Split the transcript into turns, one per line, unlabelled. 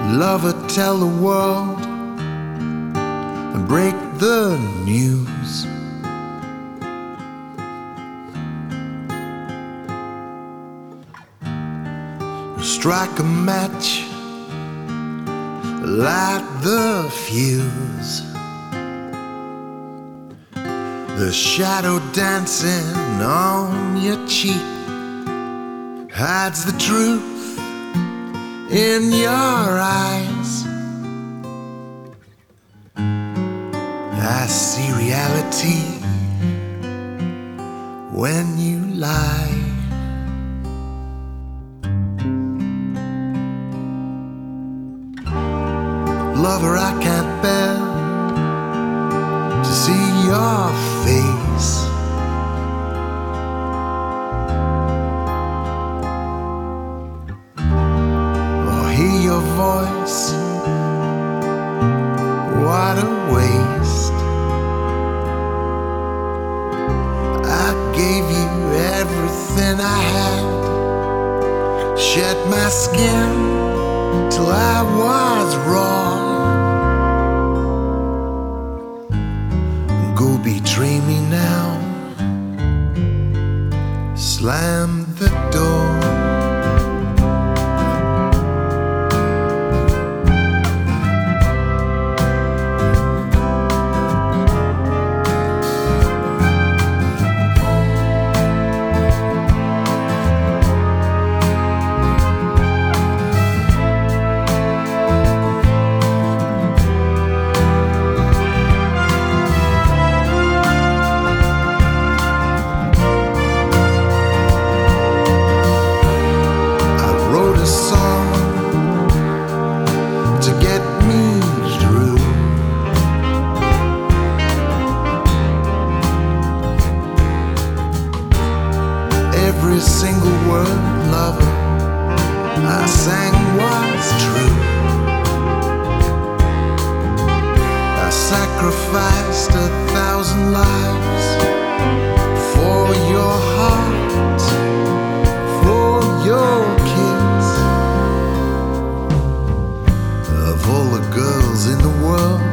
Lover, tell the world and break the news. Strike a match, light the fuse. The shadow dancing on your cheek hides the truth in your eyes. I see reality when you lie. Lover, I can't bear to see your face. Or hear your voice. What a waste. I gave you everything I had, shed my skin till I was raw. Go betray me now, slam the door. Every single word, lover, I sang was true. I sacrificed 1,000 lives for your heart, for your kiss. Of all the girls in the world,